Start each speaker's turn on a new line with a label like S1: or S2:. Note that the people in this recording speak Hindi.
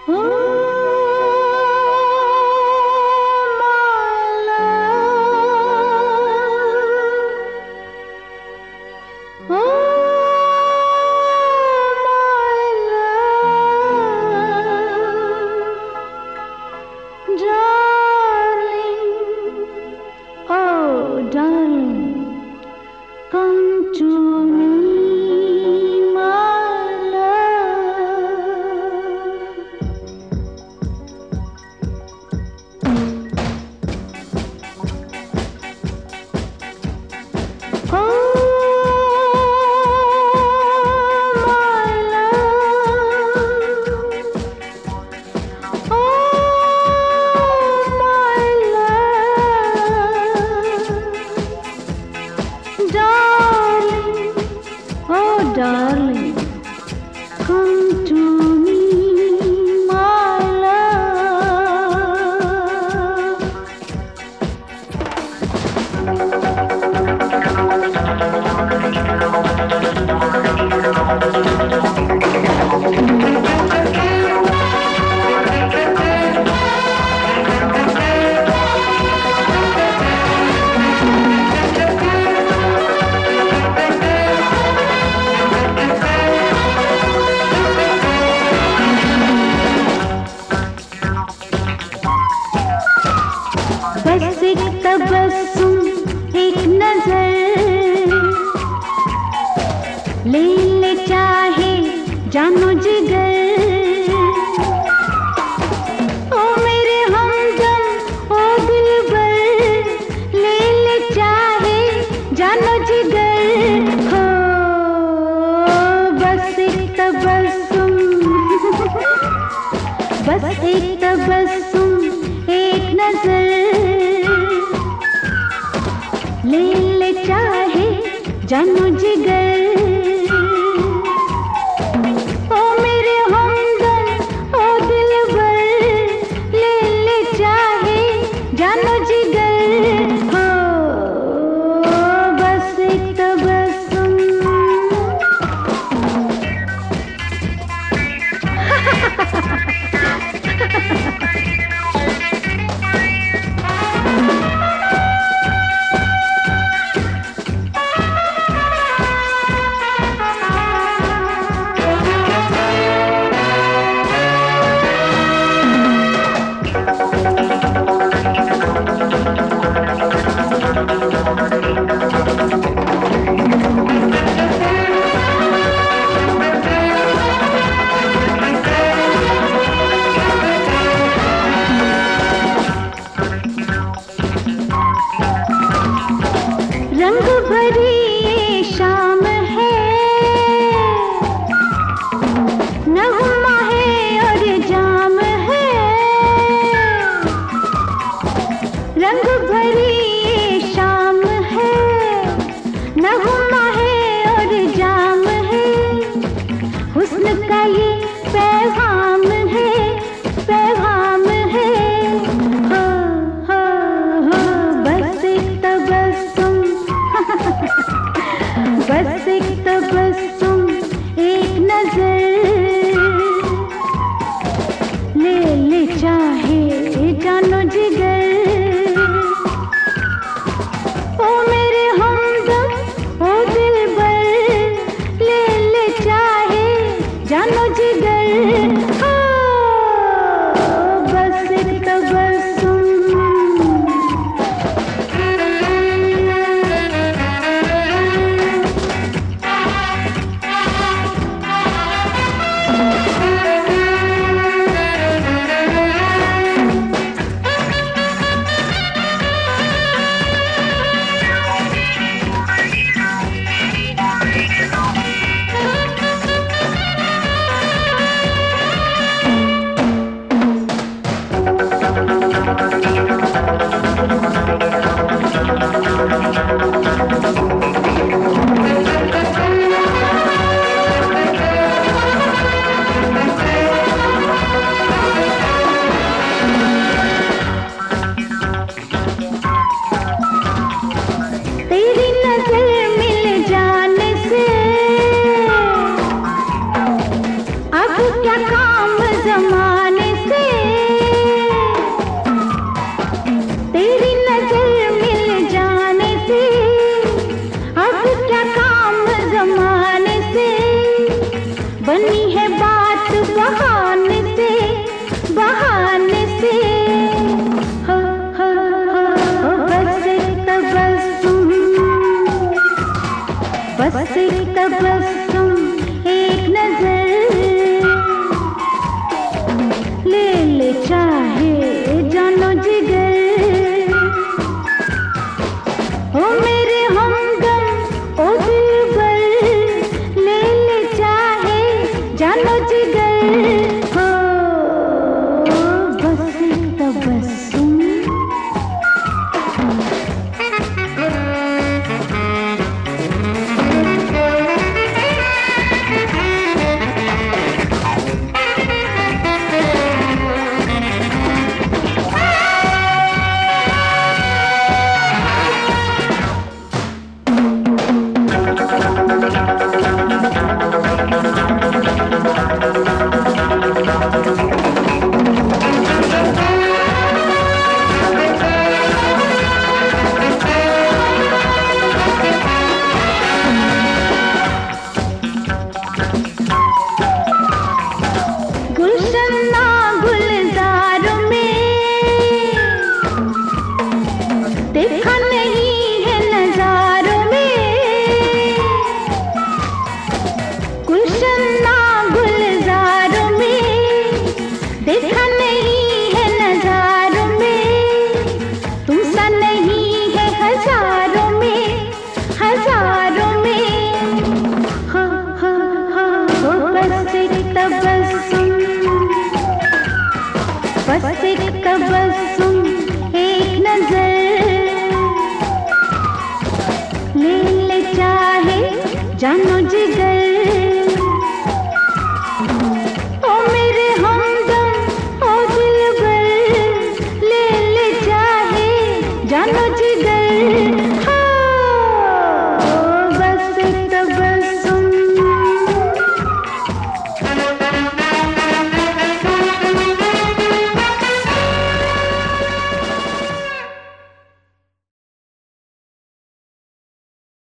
S1: Darling, come to me, my love. बस एक तबस्सुम, एक नजर ले ले चाहे जानो जिगर। ओ मेरे हमदम, ओ दिलबर, ले ले चाहे जानो जिगर। हो बस एक तबस्सुम बस एक तबस्सुम, एक नजर ले ले चाहे जानो जिगर। ओ मेरे हमदम, ओ दिलबर, ले ले चाहे जानो जिगर। हो बस एक तबस्सुम। रंग भरी ये शाम है, नगमा है और जाम है। रंग भरी ये शाम है, नगमा है और जाम है। हुस्न का ये पैगाम है, पैगाम है। हो बस एक तबस्सुम बस एक तबस्सुम